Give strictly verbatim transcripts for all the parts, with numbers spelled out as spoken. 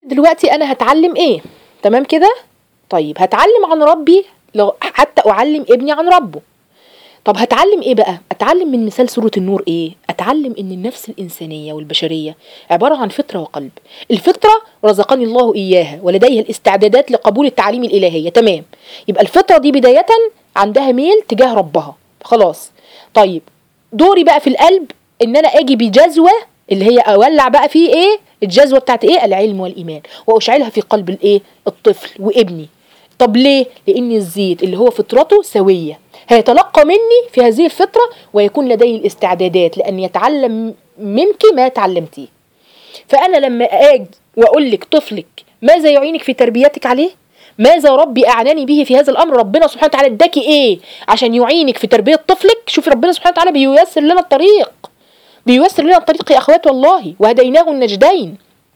دلوقتي انا هتعلم ايه؟ تمام كده؟ طيب هتعلم عن ربي لو حتى اعلم ابني عن ربه. طب هتعلم ايه بقى؟ اتعلم من مثال سورة النور ايه؟ اتعلم ان النفس الانسانية والبشرية عبارة عن فطرة وقلب. الفطرة رزقني الله اياها ولديها الاستعدادات لقبول التعاليم الالهية، تمام. يبقى الفطرة دي بداية عندها ميل تجاه ربها، خلاص. طيب دوري بقى في القلب ان انا اجي بجزوة اللي هي اولع بقى فيه ايه؟ الجزوة بتاعت ايه؟ العلم والايمان، واشعلها في قلب الايه؟ الطفل وابني. طب ليه؟ لان الزيت اللي هو فطرته سوية هيتلقى مني في هذه الفطرة ويكون لديه الاستعدادات لأن يتعلم منك ما تعلمتيه. فأنا لما أجي وأقول لك طفلك ماذا يعينك في تربيتك عليه؟ ماذا ربي أعناني به في هذا الأمر؟ ربنا سبحانه وتعالى اداكي إيه عشان يعينك في تربية طفلك؟ شوفي ربنا سبحانه وتعالى بييسر لنا الطريق، بييسر لنا الطريق يا أخوات والله، وهديناه النجدين.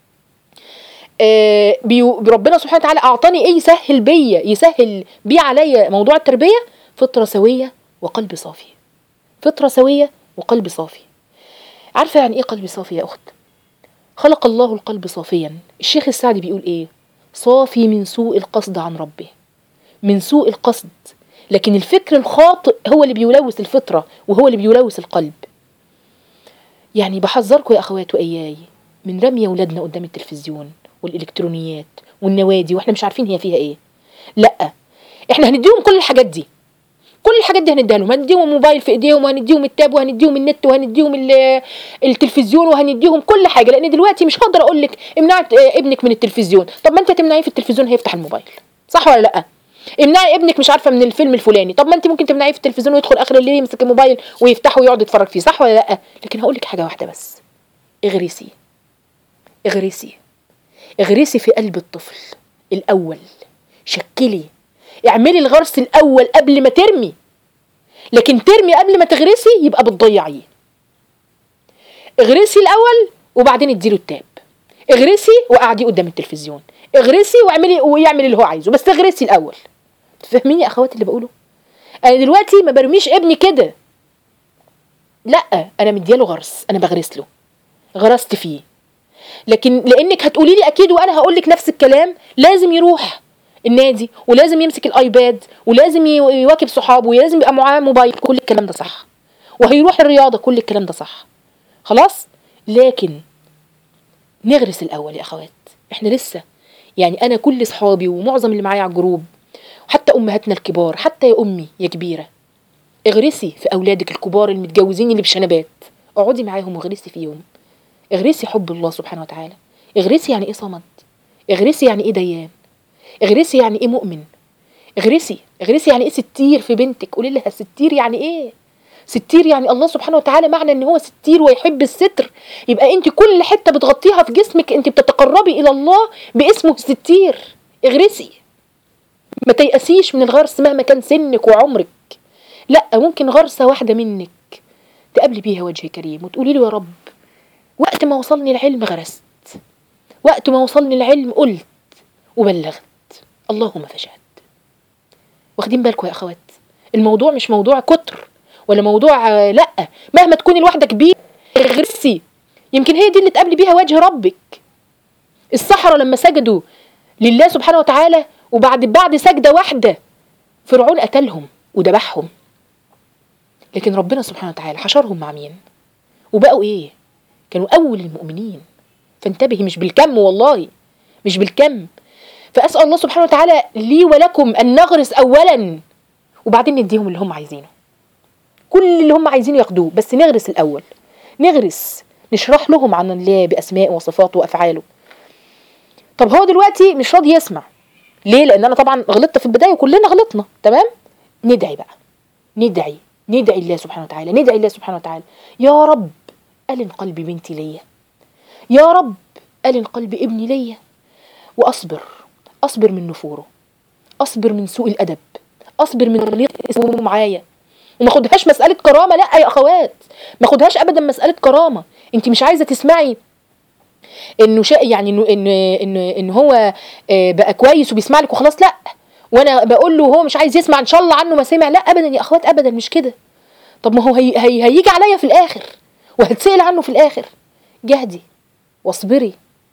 آه ربنا سبحانه وتعالى أعطاني إيه يسهل بيا يسهل بي عليا موضوع التربية؟ فطرة سوية وقلب صافي. فطرة سوية وقلب صافي. عارفة يعني ايه قلب صافي يا اخت؟ خلق الله القلب صافيا. الشيخ السعدي بيقول ايه؟ صافي من سوء القصد عن ربه، من سوء القصد. لكن الفكر الخاطئ هو اللي بيلوث الفطرة وهو اللي بيلوث القلب. يعني بحذركم يا اخوات واياي من رمي اولادنا قدام التلفزيون والالكترونيات والنوادي واحنا مش عارفين هي فيها ايه. لا، احنا هنديهم كل الحاجات دي، كل الحاجات دي هنديها لهم، هنديهم موبايل في ايديهم وهنديهم التاب وهنديهم النت وهنديهم التلفزيون وهنديهم كل حاجه. لان دلوقتي مش هقدر اقول لك امنعي ابنك من التلفزيون، طب ما انت تمنعيه في التلفزيون هيفتح الموبايل، صح ولا لا؟ امنعي ابنك مش عارفه من الفيلم الفلاني، طب ما انت ممكن تمنعيه في التلفزيون ويدخل اخر الليل يمسك الموبايل ويفتحه ويقعد يتفرج فيه، صح ولا لا؟ لكن هقول لك حاجه واحده بس، اغرسي اغرسي اغرسي في قلب الطفل الاول، شكلي، اعملي الغرس الاول قبل ما ترمي. لكن ترمي قبل ما تغرسي يبقى بتضيعيه. اغرسي الاول وبعدين اديله التاب، اغرسي وقعدي قدام التلفزيون، اغرسي واعملي ويعمل اللي هو عايزه، بس اغرسي الاول. تفهميني يا اخواتي اللي بقوله؟ انا دلوقتي ما برميش ابني كده، لا، انا مدياله غرس، انا بغرس له، غرست فيه. لكن لانك هتقولي لي اكيد وانا هقول لك نفس الكلام، لازم يروح النادي ولازم يمسك الايباد ولازم يواكب صحابه ولازم يبقى معاه موبايل، كل الكلام ده صح، وهيروح الرياضه، كل الكلام ده صح، خلاص. لكن نغرس الاول يا اخوات. احنا لسه يعني انا كل اصحابي ومعظم اللي معايا على الجروب وحتى امهاتنا الكبار، حتى يا امي يا كبيره، اغرسي في اولادك الكبار المتجوزين اللي بشنبات، اقعدي معاهم واغرسي فيهم، اغرسي حب الله سبحانه وتعالى، اغرسي يعني ايه صمد، اغرسي يعني ايه ديان، اغرسي يعني ايه مؤمن، اغرسي اغرسي يعني ايه ستير في بنتك، قولي لها ستير يعني ايه. ستير يعني الله سبحانه وتعالى معنى ان هو ستير ويحب الستر، يبقى انت كل حته بتغطيها في جسمك انت بتتقربي الى الله باسمه ستير. اغرسي، ما تيأسيش من الغرس مهما كان سنك وعمرك. لا، ممكن غرسه واحده منك تقابلي بيها وجه كريم وتقولي له يا رب وقت ما وصلني العلم غرست، وقت ما وصلني العلم قلت وبلغت، اللهم فشهد. واخدين بالكم يا اخوات؟ الموضوع مش موضوع كتر ولا موضوع لا، مهما تكوني الواحده كبيره اغرسي، يمكن هي دي اللي تقابلي بيها وجه ربك. السحرة لما سجدوا لله سبحانه وتعالى وبعد بعد سجدة واحدة فرعون قتلهم وذبحهم، لكن ربنا سبحانه وتعالى حشرهم مع مين؟ وبقوا ايه؟ كانوا اول المؤمنين. فانتبهي، مش بالكم والله، مش بالكم. فأسأل الله سبحانه وتعالى لي ولكم أن نغرس أولا وبعدين نديهم اللي هم عايزينه، كل اللي هم عايزينه ياخدوه، بس نغرس الأول، نغرس، نشرح لهم عن الله بأسمائه وصفاته وأفعاله. طب هو دلوقتي مش راضي يسمع ليه؟ لأن أنا طبعا غلطت في البداية وكلنا غلطنا، تمام؟ ندعي بقى، ندعي ندعي الله سبحانه وتعالى، ندعي الله سبحانه وتعالى، يا رب ألن قلب بنتي ليا، يا رب ألن قلب ابني ليا، وأصبر، أصبر من نفوره، أصبر من سوء الأدب، أصبر من طريقة اسمه معايا، وما خدهاش مسألة كرامة، لا يا أخوات، ما خدهاش أبدا مسألة كرامة. أنت مش عايزة تسمعي إنه شيء يعني إنه إن إن إن هو بقى كويس وبيسمع لك وخلاص، لا، وأنا بقول له هو مش عايز يسمع إن شاء الله عنه ما سمع، لا أبدا يا أخوات، أبدا مش كده. طب ما هو هي هي هيجي عليا في الآخر وهتسأل عنه في الآخر. جهدي واصبري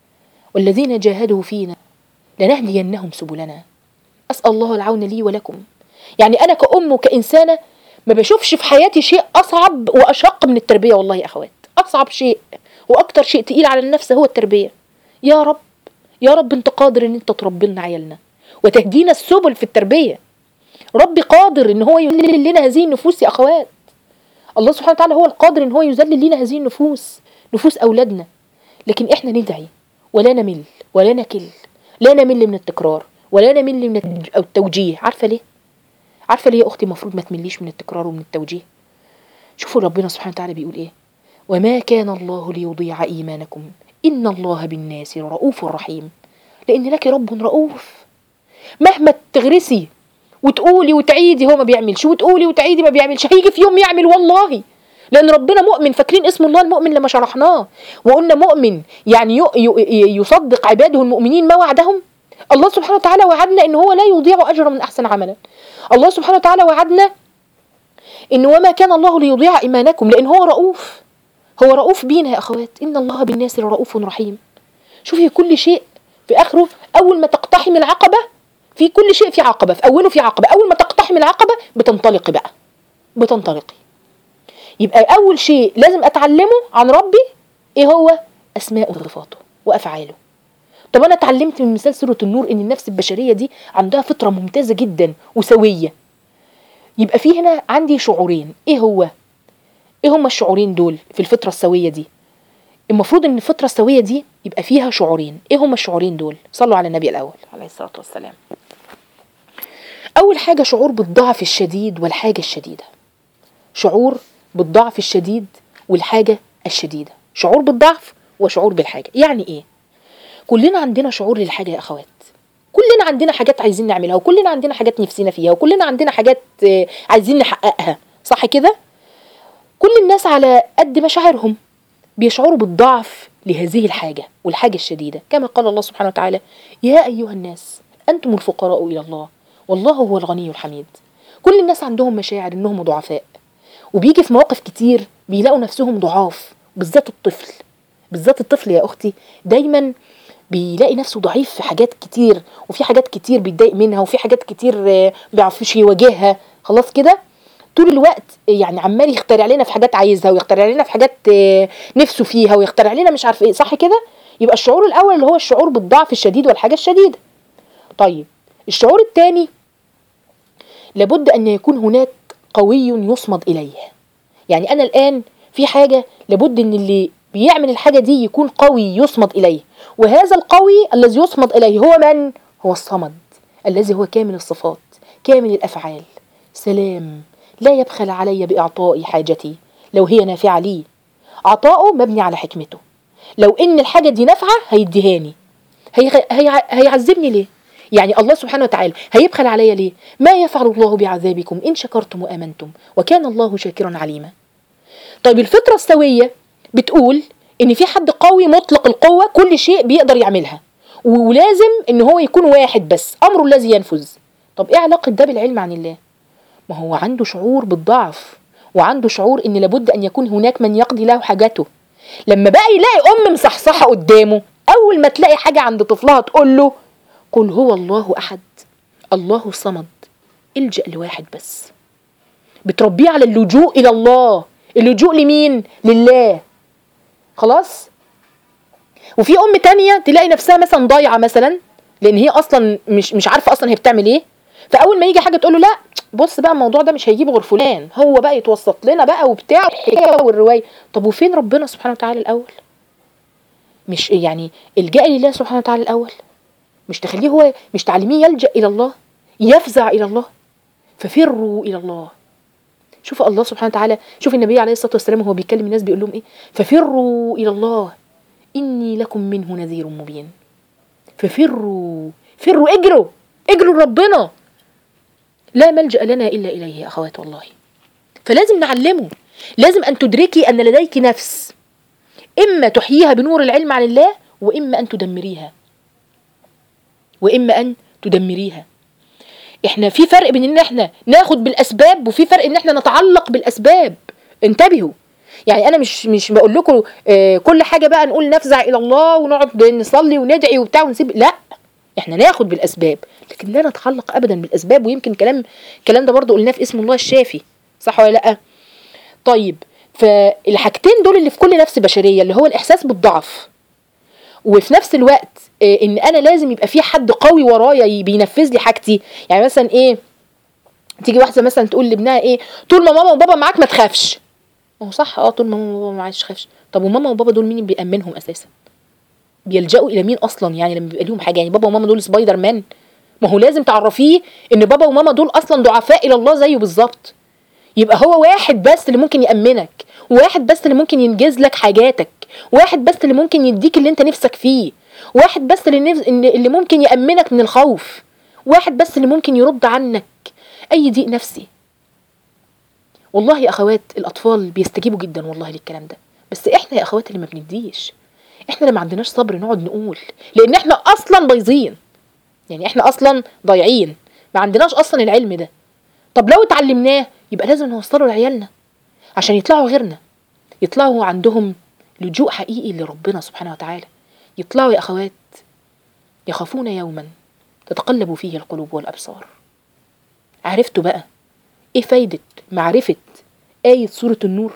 والذين جاهدوا فينا لنهدينهم سبلنا. أسأل الله العون لي ولكم. يعني أنا كأم وكإنسانة ما بشوفش في حياتي شيء أصعب وأشق من التربية. والله يا أخوات، أصعب شيء وأكتر شيء تقيل على النفس هو التربية. يا رب يا رب أنت قادر أن أنت تربي لنا عيالنا وتهدينا السبل في التربية. ربي قادر أن هو يذلل لنا هذه النفوس يا أخوات. الله سبحانه وتعالى هو القادر أن هو يذلل لنا هذه النفوس، نفوس أولادنا. لكن إحنا ندعي ولا نمل ولا نكل، لا نمل من التكرار ولا نمل من التوجيه. عارفة ليه؟ عارفة ليه يا أختي المفروض ما تمليش من التكرار ومن التوجيه؟ شوفوا ربنا سبحانه وتعالى بيقول إيه: وما كان الله ليضيع إيمانكم إن الله بالناس رؤوف رحيم. لأن لك رب رؤوف. مهما تغرسي وتقولي وتعيدي هو ما بيعملش، وتقولي وتعيدي ما بيعملش، هيجي في يوم يعمل والله. لأن ربنا مؤمن. فاكرين اسم الله المؤمن لما شرحناه وقلنا مؤمن يعني يصدق عباده المؤمنين ما وعدهم. الله سبحانه وتعالى وعدنا إن هو لا يضيع أجر من أحسن عملا. الله سبحانه وتعالى وعدنا إن وما كان الله ليضيع إيمانكم، لأن هو رؤوف. هو رؤوف بينا يا أخوات. إن الله بالناس رؤوف رحيم. شوفي كل شيء في آخره، أول ما تقتحم العقبة، في كل شيء في عقبة، في أوله في عقبة. أول ما تقتحم العقبة بتنطلقي بقى، بتنطلقي. يبقى أول شيء لازم أتعلمه عن ربي إيه هو؟ أسماء وصفاته وأفعاله. طب أنا اتعلمت من مثال سورة النور إن النفس البشرية دي عندها فطرة ممتازة جدا وسوية. يبقى في هنا عندي شعورين. إيه هو؟ إيه هما الشعورين دول في الفطرة السوية دي؟ المفروض إن الفطرة السوية دي يبقى فيها شعورين. إيه هما الشعورين دول؟ صلوا على النبي الأول عليه الصلاة والسلام. أول حاجة شعور بالضعف الشديد والحاجة الشديدة. شعور بالضعف الشديد والحاجة الشديدة. شعور بالضعف وشعور بالحاجة. يعني إيه؟ كلنا عندنا شعور للحاجة يا أخوات. كلنا عندنا حاجات عايزين نعملها، وكلنا عندنا حاجات نفسنا فيها، وكلنا عندنا حاجات عايزين نحققها، صح كده؟ كل الناس على قد مشاعرهم بيشعروا بالضعف لهذه الحاجة والحاجة الشديدة، كما قال الله سبحانه وتعالى: يا أيها الناس أنتم الفقراء إلى الله والله هو الغني الحميد. كل الناس عندهم مشاعر إنهم ضعفاء، وبيجي في مواقف كتير بيلاقوا نفسهم ضعاف. بالذات الطفل، بالذات الطفل يا أختي دايما بيلاقي نفسه ضعيف في حاجات كتير، وفي حاجات كتير بيتضايق منها، وفي حاجات كتير بيعرفش يواجهها. خلاص كده طول الوقت يعني عمال يخترع لنا في حاجات عايزها، ويخترع لنا في حاجات نفسه فيها، ويخترع لنا مش عارف ايه، صح كده؟ يبقى الشعور الأول اللي هو الشعور بالضعف الشديد والحاجة الشديدة. طيب الشعور الثاني لابد أن يكون هناك قوي يصمد إليه. يعني أنا الآن في حاجة لابد أن اللي بيعمل الحاجة دي يكون قوي يصمد إليه، وهذا القوي الذي يصمد إليه هو من؟ هو الصمد الذي هو كامل الصفات كامل الأفعال. سلام، لا يبخل علي بإعطاء حاجتي لو هي نافعة لي. عطاؤه مبني على حكمته. لو إن الحاجة دي نافعة هيديهاني. هي هي هيعذبني ليه؟ يعني الله سبحانه وتعالى هيبخل علي ليه؟ ما يفعل الله بعذابكم إن شكرتم وآمنتم وكان الله شاكرا عليما. طيب الفطرة السوية بتقول إن في حد قوي مطلق القوة، كل شيء بيقدر يعملها، ولازم إن هو يكون واحد بس، أمره الذي ينفذ. طب إيه علاقة ده بالعلم عن الله؟ ما هو عنده شعور بالضعف، وعنده شعور إن لابد أن يكون هناك من يقضي له حاجته. لما بقى يلاقي أم مصحصحة قدامه، أول ما تلاقي حاجة عند طفلها تقول له: قل هو الله أحد الله الصمد، الجأ لواحد بس. بتربيه على اللجوء إلى الله. اللجوء لمين؟ لله. خلاص. وفي أم تانية تلاقي نفسها مثلا ضايعة مثلا، لأن هي أصلا مش مش عارفة أصلا هي بتعمل إيه. فأول ما يجي حاجة تقول له: لا بص بقى الموضوع ده مش هيجيب غير فلان، هو بقى يتوسط لنا بقى وبتاع الحكاية والرواية. طب وفين ربنا سبحانه وتعالى الأول؟ مش يعني الجأ لله سبحانه وتعالى الأول؟ مش تخليه هو، مش تعلميه يلجأ إلى الله، يفزع إلى الله. ففروا إلى الله. شوف الله سبحانه وتعالى، شوف النبي عليه الصلاة والسلام وهو بيكلم الناس بيقول لهم إيه: ففروا إلى الله إني لكم منه نذير مبين. ففروا، فروا، اجروا اجروا ربنا، لا ملجأ لنا إلا إليه يا أخوات والله. فلازم نعلمه. لازم أن تدركي أن لديك نفس، إما تحييها بنور العلم عن الله، وإما أن تدمريها وإما أن تدمريها. إحنا في فرق بين إن إحنا ناخد بالأسباب، وفي فرق إن إحنا نتعلق بالأسباب. انتبهوا، يعني انا مش مش بقول لكم آه كل حاجه بقى نقول نفزع الى الله ونقعد نصلي وندعي وبتاع ونسيب، لا، احنا ناخد بالاسباب لكن لا نتعلق ابدا بالاسباب. ويمكن كلام الكلام ده برضو قلناه في اسم الله الشافي، صح ولا لا؟ طيب، فالحاجتين دول اللي في كل نفس بشريه، اللي هو الاحساس بالضعف وفي نفس الوقت آه ان انا لازم يبقى في حد قوي ورايا بينفذ لي حاجتي. يعني مثلا ايه، تيجي واحده مثلا تقول لابنها ايه، طول ما ماما وبابا معاك ما تخافش. هو صح، اه طول ما ماما وبابا معاك تخافش. طب وماما وبابا دول مين بيأمنهم اساسا؟ بيلجأوا الى مين اصلا يعني لما بيبقى لهم حاجه؟ يعني بابا وماما دول سبايدر مان؟ ما هو لازم تعرفيه ان بابا وماما دول اصلا ضعفاء الى الله زيه بالظبط. يبقى هو واحد بس اللي ممكن يأمنك، واحد بس اللي ممكن ينجز لك حاجاتك، واحد بس اللي ممكن يديك اللي انت نفسك فيه، واحد بس اللي, نف... اللي ممكن يأمنك من الخوف، واحد بس اللي ممكن يرد عنك اي ضيق نفسي. والله يا اخوات الاطفال بيستجيبوا جدا والله للكلام ده، بس احنا يا اخوات اللي ما بنديش، احنا اللي ما عندناش صبر نقعد نقول، لان احنا اصلا بايظين، يعني احنا اصلا ضايعين، ما عندناش اصلا العلم ده. طب لو اتعلمناه يبقى لازم نوصله لعيالنا عشان يطلعوا غيرنا، يطلعوا عندهم لجوء حقيقي لربنا سبحانه وتعالى، يطلعوا يا اخوات يخافون يوما تتقلب فيه القلوب والابصار. عرفتوا بقى ايه فايدة معرفة آية سورة النور؟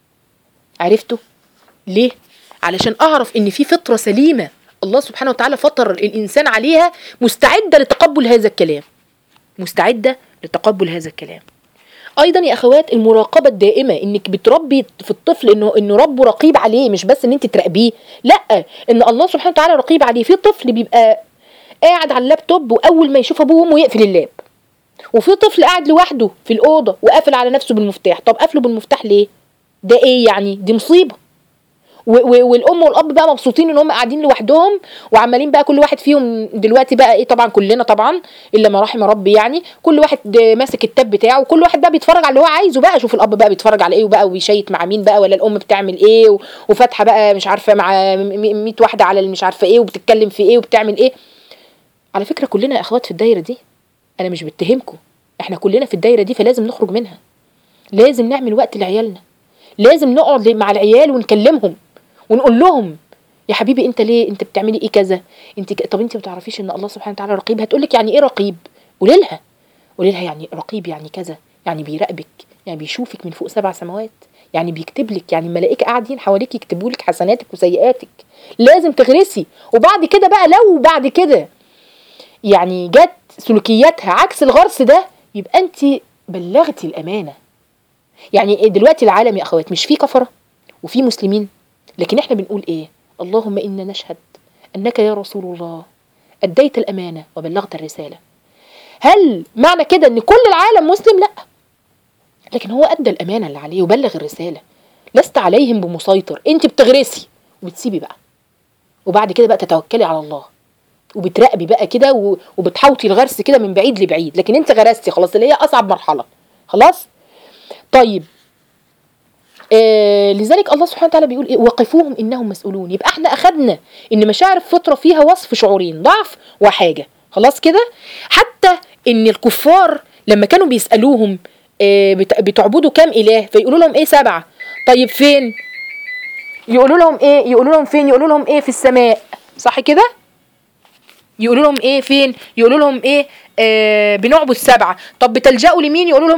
عرفتوا ليه؟ علشان اعرف ان في فطرة سليمة الله سبحانه وتعالى فطر الانسان عليها، مستعدة لتقبل هذا الكلام، مستعدة لتقبل هذا الكلام. ايضا يا اخوات المراقبة الدائمة، انك بتربي في الطفل انه انه ربه رقيب عليه، مش بس ان انت تراقبيه، لا، ان الله سبحانه وتعالى رقيب عليه. في طفل بيبقى قاعد على اللابتوب واول ما يشوف ابوه وامه يقفل اللاب، وفي طفل قاعد لوحده في الأوضة وقافل على نفسه بالمفتاح. طب قافله بالمفتاح ليه؟ ده ايه يعني؟ دي مصيبة. والأم والأب بقى مبسوطين ان هم قاعدين لوحدهم وعمالين بقى كل واحد فيهم دلوقتي بقى ايه، طبعا كلنا طبعا الا ما رحم ربي، يعني كل واحد ماسك التاب بتاعه وكل واحد بقى بيتفرج على اللي هو عايزه بقى. شوف الأب بقى بيتفرج على ايه وبقى وبيشيت مع مين بقى، ولا الأم بتعمل ايه وفاتحة بقى مش عارفة مع مية واحدة على مش عارفة ايه وبتتكلم في ايه وبتعمل ايه. على فكرة كلنا يا اخوات في الدايرة دي، انا مش بتهمكم، احنا كلنا في الدايرة دي، فلازم نخرج منها. لازم نعمل وقت لعيالنا، لازم نقعد مع العيال ونكلمهم ونقول لهم يا حبيبي انت ليه انت بتعملي ايه كذا، انت ك... طب انت ما تعرفيش ان الله سبحانه وتعالى رقيب؟ هتقولك يعني ايه رقيب؟ قولي لها قولي لها يعني رقيب يعني كذا، يعني بيراقبك، يعني بيشوفك من فوق سبع سماوات، يعني بيكتب لك، يعني الملائكه قاعدين حواليك يكتبوا لك حسناتك وسيئاتك. لازم تغرسي. وبعد كده بقى لو بعد كده يعني جت سلوكياتها عكس الغرس ده، يبقى انت بلغتي الامانه. يعني دلوقتي العالم يا اخوات مش فيه كفره وفي مسلمين، لكن احنا بنقول ايه؟ اللهم إنا نشهد أنك يا رسول الله أديت الأمانة وبلغت الرسالة. هل معنى كده أن كل العالم مسلم؟ لا، لكن هو أدى الأمانة اللي عليه وبلغ الرسالة. لست عليهم بمسيطر. انت بتغرسي وبتسيبي بقى، وبعد كده بقى تتوكلي على الله وبتراقبي بقى كده وبتحوطي الغرس كده من بعيد لبعيد، لكن انت غرستي خلاص اللي هي أصعب مرحلة خلاص. طيب آه لذلك الله سبحانه وتعالى بيقول ايه؟ وقفوهم انهم مسؤولون. يبقى احنا اخدنا ان مشاعر الفطره فيها وصف شعورين، ضعف وحاجه، خلاص كده. حتى ان الكفار لما كانوا بيسالوهم آه بتعبدوا كام اله، فيقولوا لهم ايه؟ سبعه. طيب فين؟ يقولوا لهم ايه؟ يقولوا لهم فين؟ يقولوا لهم ايه؟ في السماء، صح كده؟ يقولوا لهم ايه؟ فين؟ يقولوا لهم ايه؟ آه بنعبد سبعه. طب بتلجأوا لمين؟ يقولوا لهم